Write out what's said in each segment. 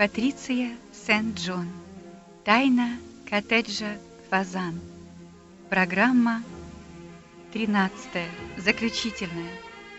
Патриция Сент-Джон. Тайна коттеджа Фазан. Программа 13. Заключительная.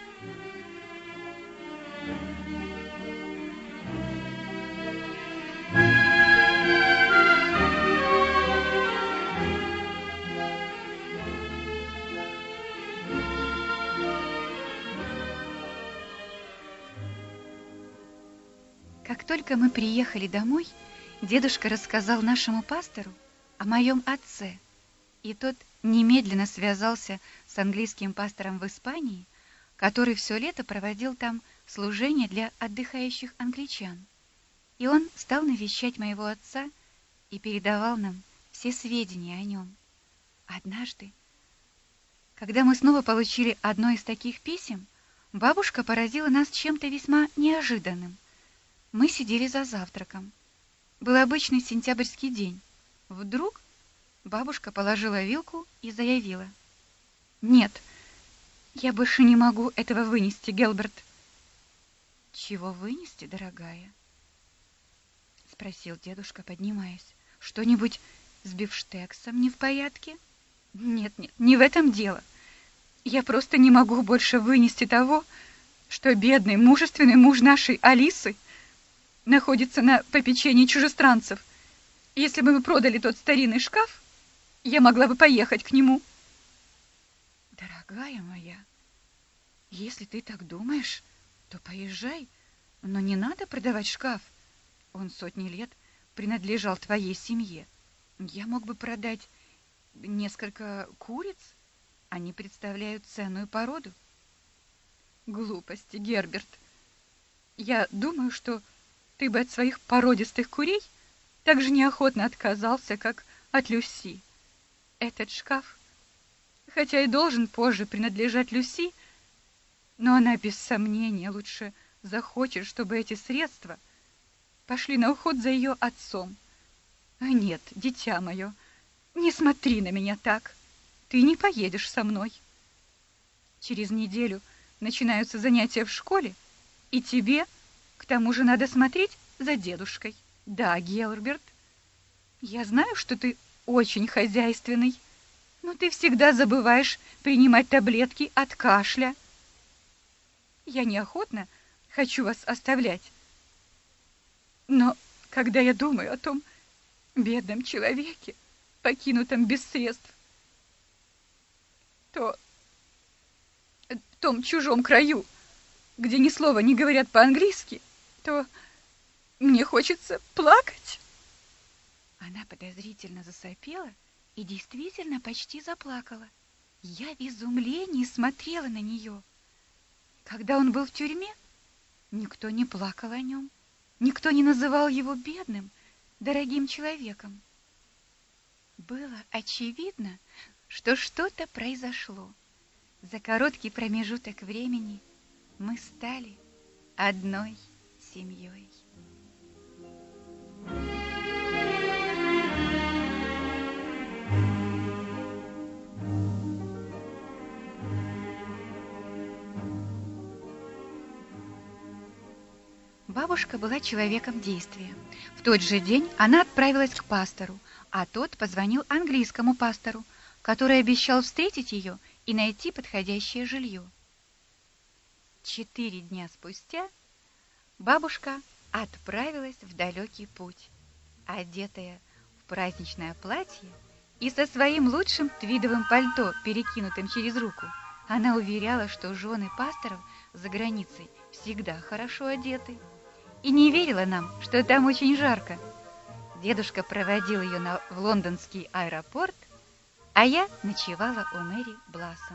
Как только мы приехали домой, дедушка рассказал нашему пастору о моем отце, и тот немедленно связался с английским пастором в Испании, который все лето проводил там служение для отдыхающих англичан. И он стал навещать моего отца и передавал нам все сведения о нем. Однажды, когда мы снова получили одно из таких писем, бабушка поразила нас чем-то весьма неожиданным. Мы сидели за завтраком. Был обычный сентябрьский день. Вдруг бабушка положила вилку и заявила: «Нет, я больше не могу этого вынести, Гелберт». «Чего вынести, дорогая?» — спросил дедушка, поднимаясь. «Что-нибудь с бифштексом не в порядке?» «Нет, не в этом дело. Я просто не могу больше вынести того, что бедный, мужественный муж нашей Алисы находится на попечении чужестранцев. Если бы мы продали тот старинный шкаф, я могла бы поехать к нему». «Дорогая моя, если ты так думаешь, то поезжай, но не надо продавать шкаф. Он сотни лет принадлежал твоей семье. Я мог бы продать несколько куриц, они представляют ценную породу». «Глупости, Герберт. Я думаю, что ты бы от своих породистых курей так же неохотно отказался, как от Люси. Этот шкаф, хотя и должен позже принадлежать Люси, но она без сомнения лучше захочет, чтобы эти средства пошли на уход за ее отцом. А нет, дитя мое, не смотри на меня так. Ты не поедешь со мной. Через неделю начинаются занятия в школе, и тебе к тому же надо смотреть за дедушкой. Да, Гелберт, я знаю, что ты очень хозяйственный, но ты всегда забываешь принимать таблетки от кашля. Я неохотно хочу вас оставлять, но когда я думаю о том бедном человеке, покинутом без средств, то в том чужом краю, где ни слова не говорят по-английски, то мне хочется плакать». Она подозрительно засопела и действительно почти заплакала. Я в изумлении смотрела на нее. Когда он был в тюрьме, никто не плакал о нем, никто не называл его бедным, дорогим человеком. Было очевидно, что что-то произошло. За короткий промежуток времени мы стали одной семьей. Бабушка была человеком действия. В тот же день она отправилась к пастору, а тот позвонил английскому пастору, который обещал встретить ее и найти подходящее жилье. 4 дня спустя бабушка отправилась в далекий путь, одетая в праздничное платье и со своим лучшим твидовым пальто, перекинутым через руку. Она уверяла, что жены пасторов за границей всегда хорошо одеты, и не верила нам, что там очень жарко. Дедушка проводил ее в лондонский аэропорт, а я ночевала у Мэри Блассом.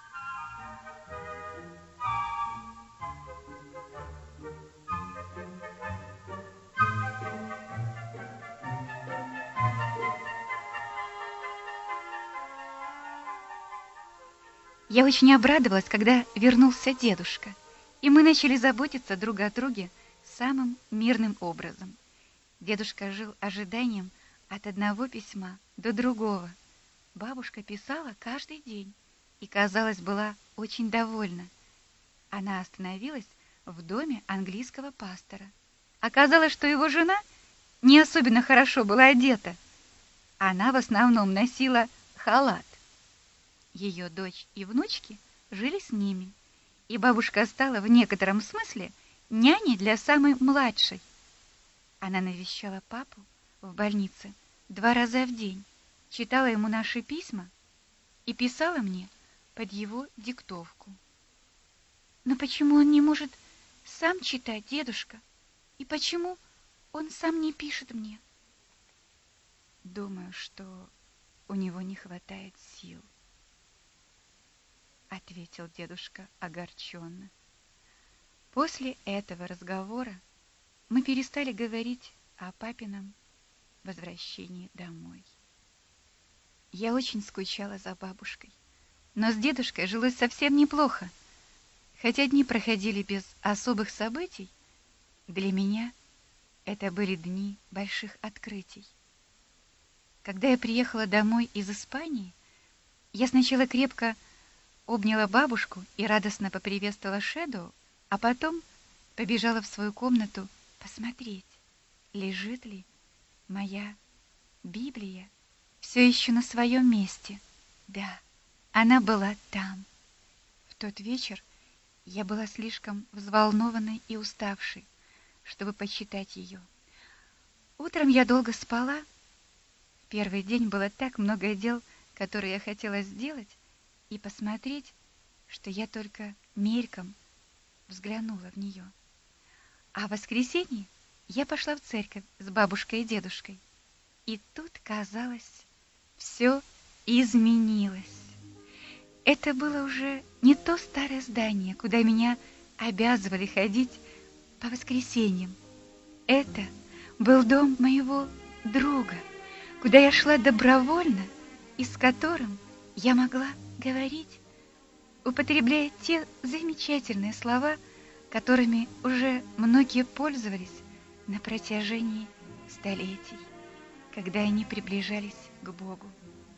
Я очень обрадовалась, когда вернулся дедушка, и мы начали заботиться друг о друге самым мирным образом. Дедушка жил ожиданием от одного письма до другого. Бабушка писала каждый день и, казалось, была очень довольна. Она остановилась в доме английского пастора, Оказалось, что его жена не особенно хорошо была одета. Она в основном носила халат. Ее дочь и внучки жили с ними, и бабушка стала в некотором смысле няней для самой младшей. Она навещала папу в больнице 2 раза в день, читала ему наши письма и писала мне под его диктовку. Но почему он не может сам читать, дедушка? И почему он сам не пишет мне? Думаю, что у него не хватает сил, ответил дедушка огорченно. После этого разговора мы перестали говорить о папином возвращении домой. Я очень скучала за бабушкой, но с дедушкой жилось совсем неплохо. Хотя дни проходили без особых событий, для меня это были дни больших открытий. Когда я приехала домой из Испании, я сначала крепко обняла бабушку и радостно поприветствовала Шэдоу, а потом побежала в свою комнату посмотреть, лежит ли моя Библия все еще на своем месте. Да, она была там. В тот вечер я была слишком взволнованной и уставшей, чтобы почитать ее. Утром я долго спала. В первый день было так много дел, которые я хотела сделать и посмотреть, что я только мельком взглянула в нее. А в воскресенье я пошла в церковь с бабушкой и дедушкой. И тут, казалось, все изменилось. Это было уже не то старое здание, куда меня обязывали ходить по воскресеньям. Это был дом моего друга, куда я шла добровольно и с которым я могла говорить, употребляя те замечательные слова, которыми уже многие пользовались на протяжении столетий, когда они приближались к Богу.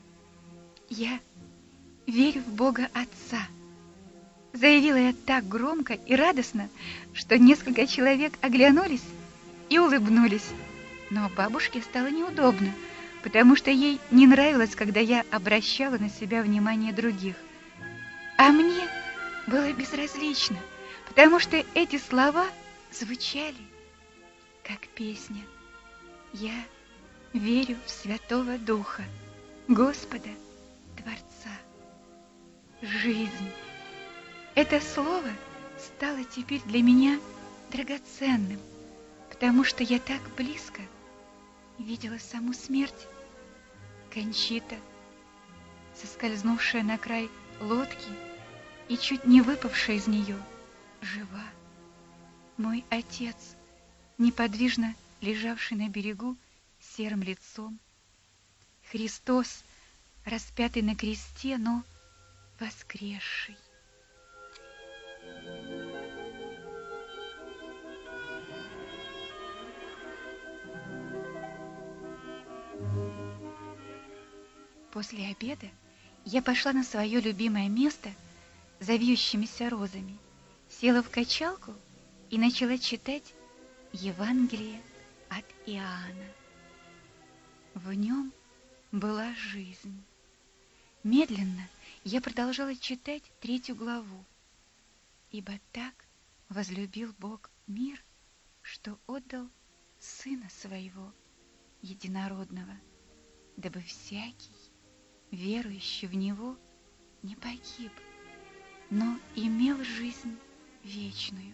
Я верю в Бога Отца, заявила я так громко и радостно, что несколько человек оглянулись и улыбнулись. Но бабушке стало неудобно, потому что ей не нравилось, когда я обращала на себя внимание других. А мне было безразлично, потому что эти слова звучали как песня. Я верю в Святого Духа, Господа Творца. Жизнь. Это слово стало теперь для меня драгоценным, потому что я так близко видела саму смерть. Кончита, соскользнувшая на край лодки и чуть не выпавшая из нее, жива. Мой отец, неподвижно лежавший на берегу серым лицом. Христос, распятый на кресте, но воскресший. После обеда я пошла на свое любимое место за вьющимися розами, села в качалку и начала читать Евангелие от Иоанна. В нем была жизнь. Медленно я продолжала читать 3 главу. «Ибо так возлюбил Бог мир, что отдал Сына Своего Единородного, дабы всякий, верующий в Него, не погиб, но имел жизнь вечную».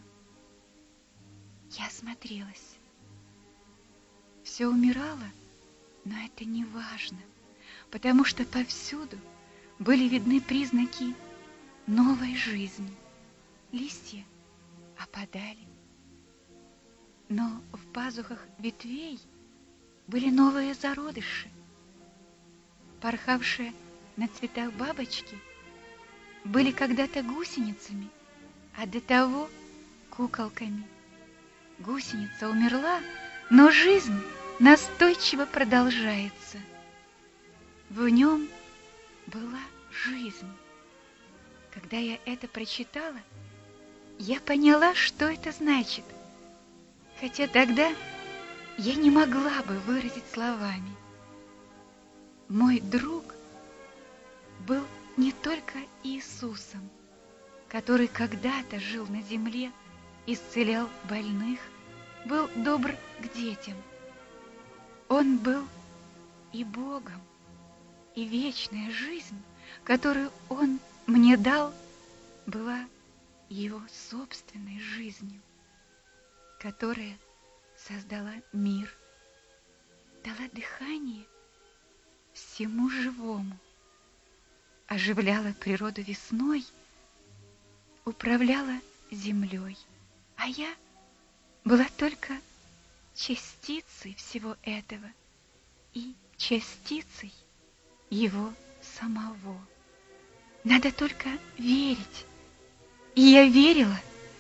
Я осмотрелась. Все умирало, но это не важно, потому что повсюду были видны признаки новой жизни. Листья опадали, но в пазухах ветвей были новые зародыши. Порхавшие на цветах бабочки были когда-то гусеницами, а до того куколками. Гусеница умерла, но жизнь настойчиво продолжается. В нем была жизнь. Когда я это прочитала, я поняла, что это значит. хотя тогда я не могла бы выразить словами. Мой друг был не только Иисусом, который когда-то жил на земле, исцелял больных, был добр к детям. Он был и Богом, и вечная жизнь, которую Он мне дал, была Его собственной жизнью, которая создала мир, дала дыхание всему живому, оживляла природу весной, управляла землей, а я была только частицей всего этого и частицей Его самого. Надо только верить. И я верила.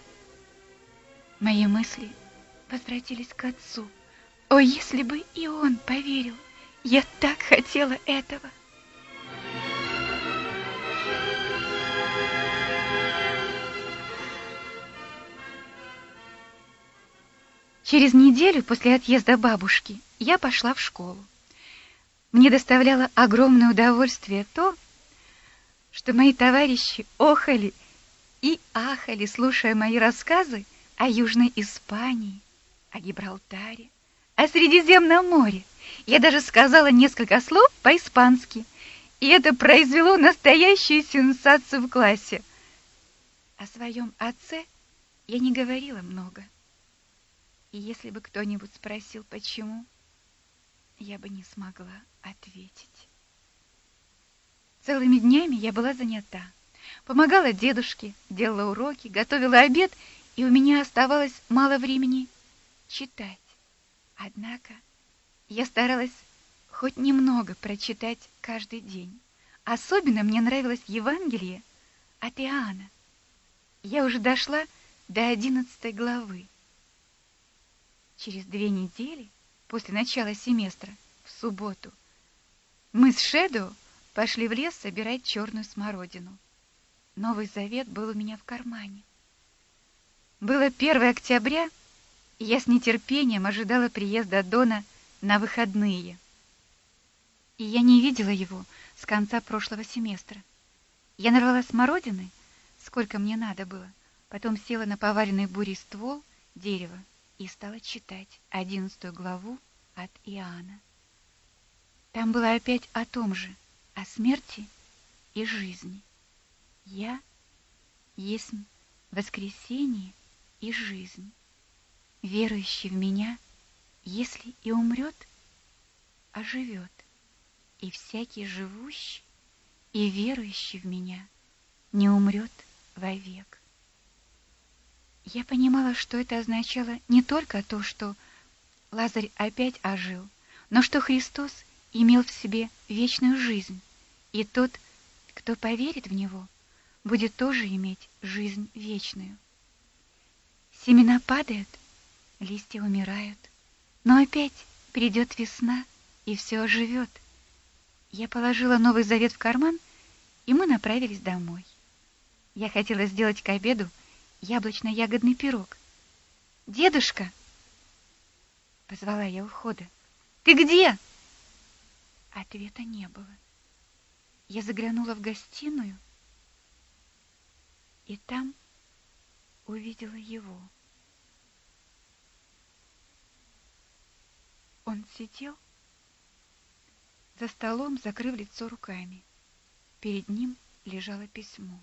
Мои мысли возвратились к Отцу. О, если бы и Он поверил! Я так хотела этого. Через неделю после отъезда бабушки я пошла в школу. Мне доставляло огромное удовольствие то, что мои товарищи охали и ахали, слушая мои рассказы о Южной Испании, о Гибралтаре, о Средиземном море. Я даже сказала несколько слов по-испански, и это произвело настоящую сенсацию в классе. О своем отце я не говорила много. И если бы кто-нибудь спросил, почему, я бы не смогла ответить. Целыми днями я была занята. Помогала дедушке, делала уроки, готовила обед, и у меня оставалось мало времени читать. Однако я старалась хоть немного прочитать каждый день. Особенно мне нравилось Евангелие от Иоанна. Я уже дошла до 11 главы. Через 2 недели после начала семестра, в субботу, мы с Шэдоу пошли в лес собирать черную смородину. Новый Завет был у меня в кармане. Было 1 октября, и я с нетерпением ожидала приезда Дона на выходные. И я не видела его с конца прошлого семестра. Я нарвала смородины, сколько мне надо было, потом села на поваленный бурей ствол дерева и стала читать 11 главу от Иоанна. Там было опять о том же, о смерти и жизни. Я есть воскресение и жизнь. Верующий в меня, если и умрет, оживет, и всякий живущий и верующий в меня не умрет вовек. Я понимала, что это означало не только то, что Лазарь опять ожил, но что Христос имел в себе вечную жизнь, и тот, кто поверит в Него, будет тоже иметь жизнь вечную. Семена падают, листья умирают, но опять придет весна, и все оживет. Я положила Новый Завет в карман, и мы направились домой. Я хотела сделать к обеду яблочно-ягодный пирог. «Дедушка!» — позвала я у входа. «Ты где?» Ответа не было. Я заглянула в гостиную, и там увидела его. Он сидел за столом, закрыв лицо руками. Перед ним лежало письмо.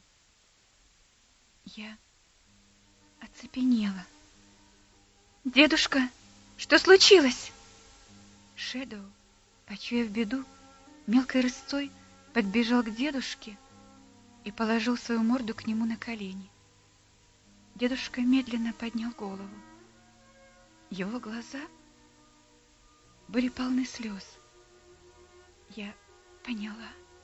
Я оцепенела. «Дедушка, что случилось?» Шэдоу, почуяв беду, мелкой рысцой подбежал к дедушке и положил свою морду к нему на колени. Дедушка медленно поднял голову. Его глаза были полны слез. Я поняла.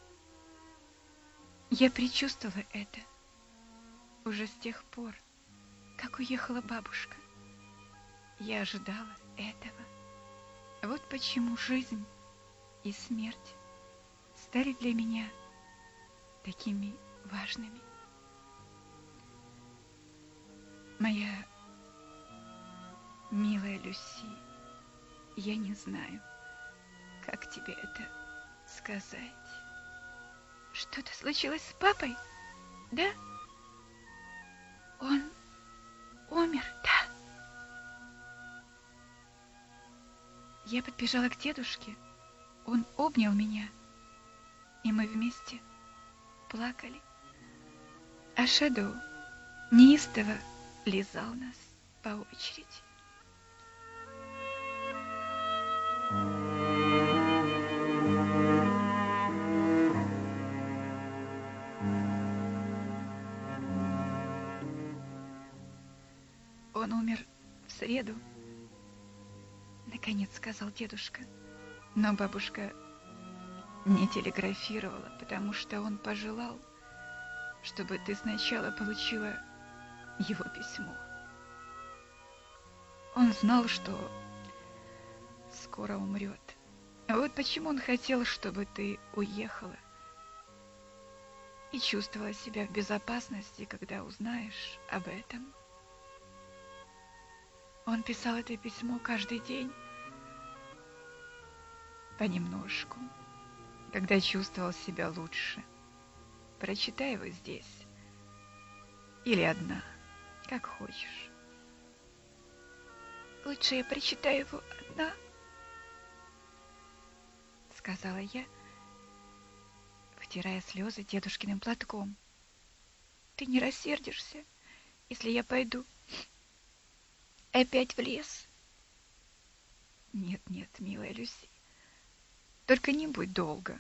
Я предчувствовала это уже с тех пор, как уехала бабушка. Я ожидала этого. Вот почему жизнь и смерть стали для меня такими важными. Моя Милая Люси, я не знаю, как тебе это сказать. Что-то случилось с папой? Да? Он умер, да? Я подбежала к дедушке, он обнял меня, и мы вместе плакали. А Шэдоу неистово лизал нас по очереди. Он умер в среду, наконец сказал дедушка. Но бабушка не телеграфировала, потому что он пожелал, чтобы ты сначала получила его письмо. Он знал, что скоро умрет. А вот почему он хотел, чтобы ты уехала и чувствовала себя в безопасности, когда узнаешь об этом. Он писал это письмо каждый день, понемножку, когда чувствовал себя лучше. Прочитай его здесь. Или одна, как хочешь. Лучше я прочитаю его одна, сказала я, вытирая слезы дедушкиным платком. Ты не рассердишься, если я пойду опять в лес? Нет, нет, милая Люси, только не будь долго.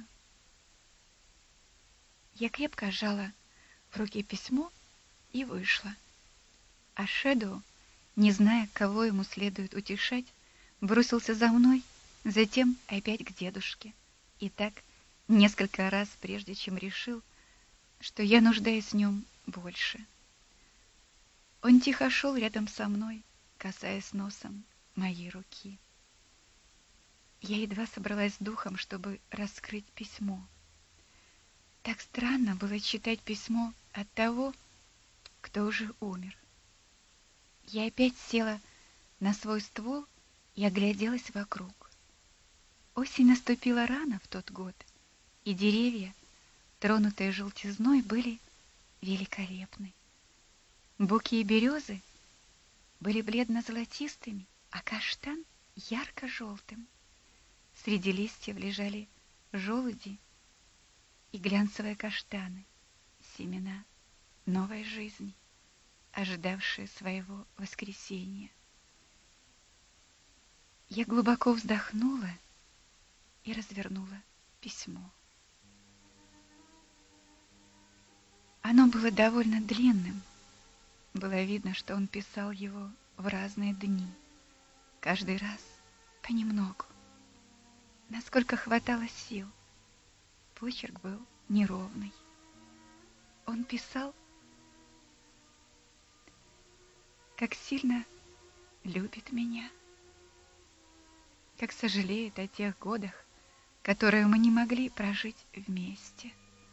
Я крепко сжала в руке письмо и вышла. А Шэдоу, не зная, кого ему следует утешать, бросился за мной, затем опять к дедушке. И так несколько раз, прежде чем решил, что я нуждаюсь в нем больше. Он тихо шел рядом со мной, касаясь носом моей руки. Я едва собралась с духом, чтобы раскрыть письмо. Так странно было читать письмо от того, кто уже умер. Я опять села на свой ствол и огляделась вокруг. Осень наступила рано в тот год, и деревья, тронутые желтизной, были великолепны. Буки и березы были бледно-золотистыми, а каштан ярко-желтым. Среди листьев лежали желуди и глянцевые каштаны, семена новой жизни, ожидавшие своего воскресения. Я глубоко вздохнула и развернула письмо. Оно было довольно длинным. Было видно, что он писал его в разные дни, каждый раз понемногу, насколько хватало сил. Почерк был неровный. Он писал, как сильно любит меня, как сожалеет о тех годах, которые мы не могли прожить вместе.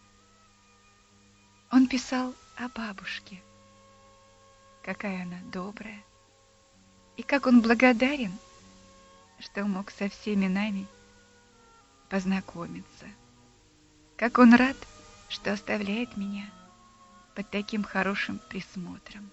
Он писал о бабушке, какая она добрая, и как он благодарен, что мог со всеми нами познакомиться, как он рад, что оставляет меня под таким хорошим присмотром.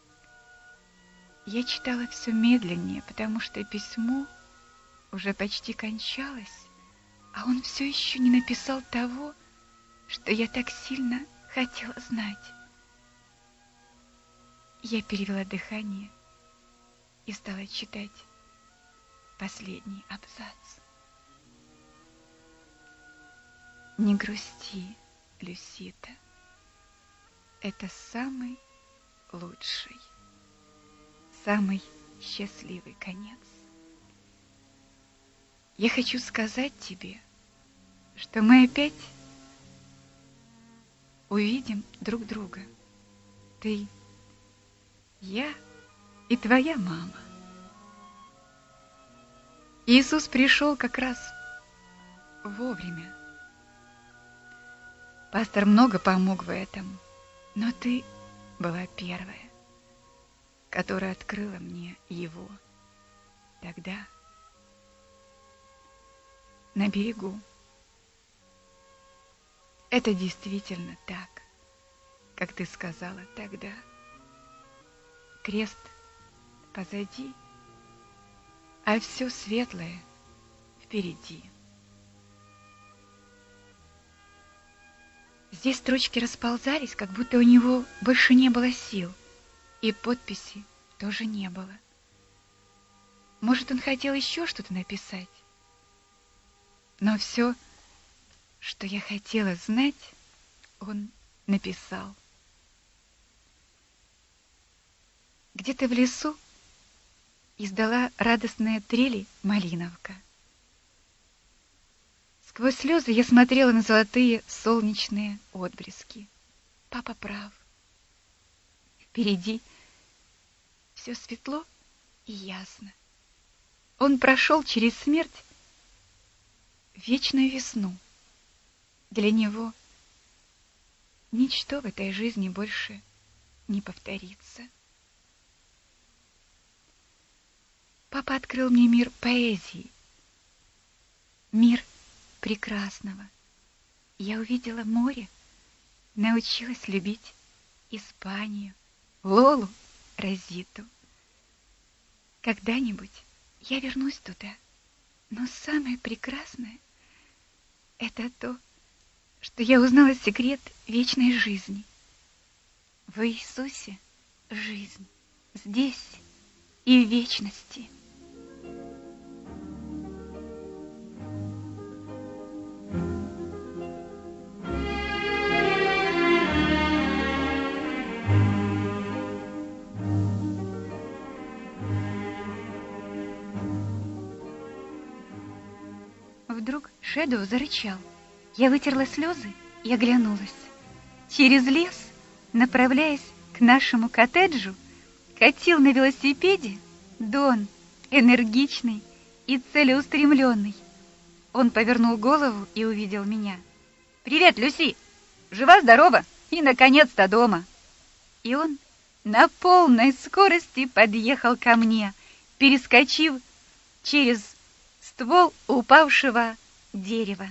Я читала все медленнее, потому что письмо уже почти кончалось, а он все еще не написал того, что я так сильно хотела знать. Я перевела дыхание и стала читать последний абзац. Не грусти, Люсита. Это самый лучший, самый счастливый конец. Я хочу сказать тебе, что мы опять увидим друг друга. Ты, я и твоя мама. Иисус пришел как раз вовремя. Пастор много помог в этом, но ты была первая, которая открыла мне его. тогда на берегу. Это действительно так, как ты сказала тогда. Крест позади, а все светлое впереди. Здесь строчки расползались, как будто у него больше не было сил, и подписи тоже не было. Может, он хотел еще что-то написать, но все, что я хотела знать, он написал. Где-то в лесу издала радостные трели малиновка. Сквозь слезы я смотрела на золотые солнечные отблески. Папа прав. Впереди все светло и ясно. Он прошел через смерть в вечную весну. Для него ничто в этой жизни больше не повторится. Папа открыл мне мир поэзии, мир прекрасного. Я увидела море, научилась любить Испанию, Лолу, Розиту. Когда-нибудь я вернусь туда, но самое прекрасное — это то, что я узнала секрет вечной жизни. В Иисусе жизнь здесь и в вечности. Вдруг Шэдоу зарычал. Я вытерла слезы и оглянулась. Через лес, направляясь к нашему коттеджу, катил на велосипеде Дон, энергичный и целеустремленный. Он повернул голову и увидел меня. «Привет, Люси! Жива-здорова и, наконец-то, дома!» И он на полной скорости подъехал ко мне, перескочив через ствол упавшего дерева.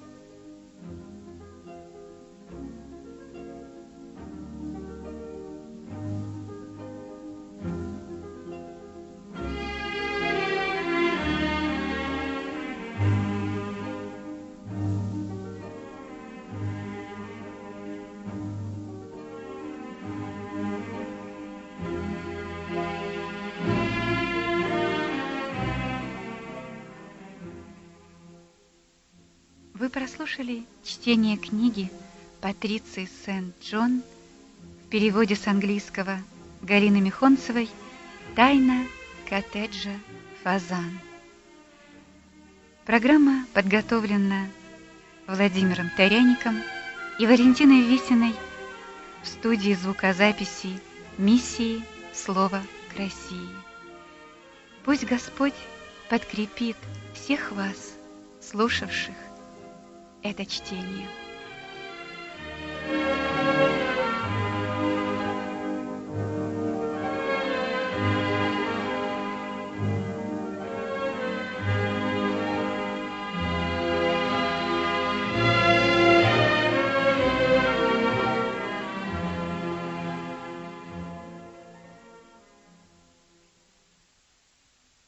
Вы прослушали чтение книги Патриции Сент-Джон в переводе с английского Галины Михонцевой «Тайна коттеджа Фазан». Программа подготовлена Владимиром Таряником и Валентиной Висиной в студии звукозаписи миссии «Слово к России». Пусть Господь подкрепит всех вас, слушавших это чтение.